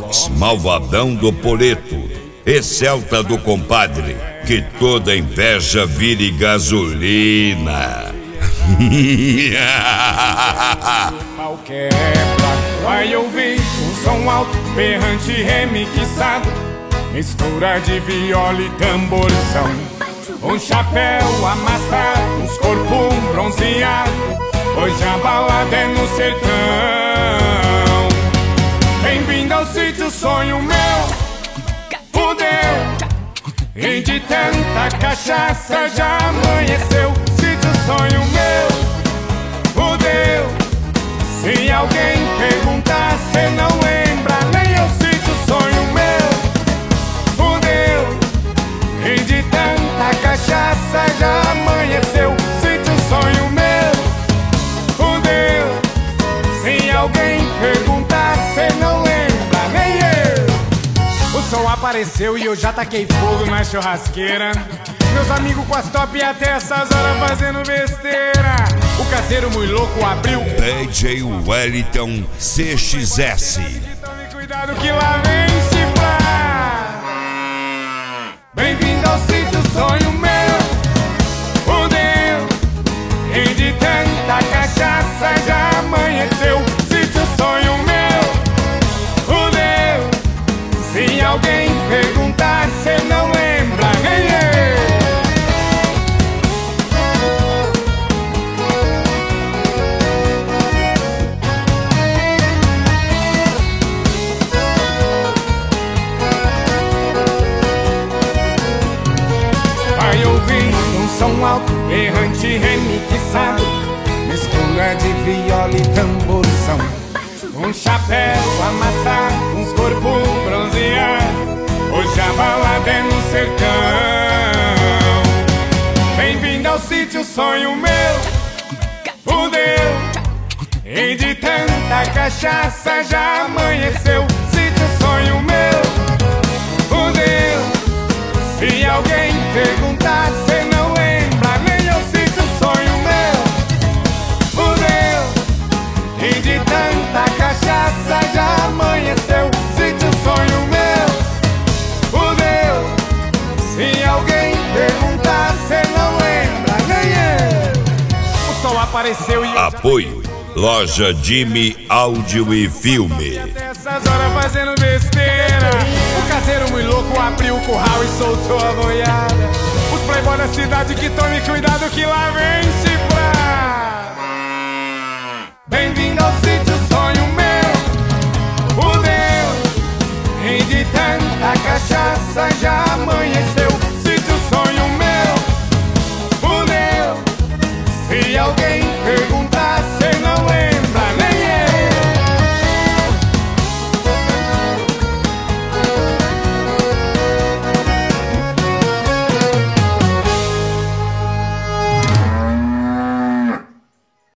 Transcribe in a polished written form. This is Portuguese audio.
Fox, malvadão do Poleto, e Celta do compadre, que toda inveja vire gasolina. Pau quebra, vai ouvir um som alto, berrante remixado, mistura de viola e tamborzão. Um chapéu amassado, uns corpos bronzeados, hoje a balada é no sertão. Bem-vindo ao sítio, sonho meu, fudeu. E de tanta cachaça já amanheceu. Sítio, sonho meu, fudeu. Se alguém perguntar, cê não lembra, nem eu. Sítio, sonho meu, fudeu. E de tanta cachaça já amanheceu. Sítio, sonho meu, fudeu. Se alguém perguntar, cê não lembra, nem eu. O som apareceu e eu já taquei fogo na churrasqueira. Meus amigos com as top até essas horas fazendo besteira. O caseiro muito louco abriu DJ Wellington CXS. Tome cuidado que lá vem chifrar. Bem-vindo ao sítio, sonho meu, fudeu. E de tanta cachaça já amanheceu. Sítio, sonho meu, fudeu. Se alguém perguntar, cê não lembra, nem eu. Vai ouvir um som alto, errante remixado, mistura de viola e tamborzão. Um chapéu amassado, uns corpos bronzeados, hoje a balada é no sertão. Bem-vindo ao sítio, sonho meu, fudeu. E de tanta cachaça já amanheceu. Sítio, sonho meu, fudeu. Se alguém perguntar, cê não lembra, nem eu. Sítio, sonho meu, fudeu. E de tanta cachaça já amanheceu. Sítio, sonho meu, fudeu. Se alguém perguntar, cê não lembra, nem eu. O sol apareceu e eu Apoio Loja Jimmy Áudio e Filme. até essas horas fazendo besteira. O caseiro muito louco abriu o curral e soltou a boiada. Os playboy da cidade que tome cuidado que lá vem chifrar. Bem-vindo ao sítio.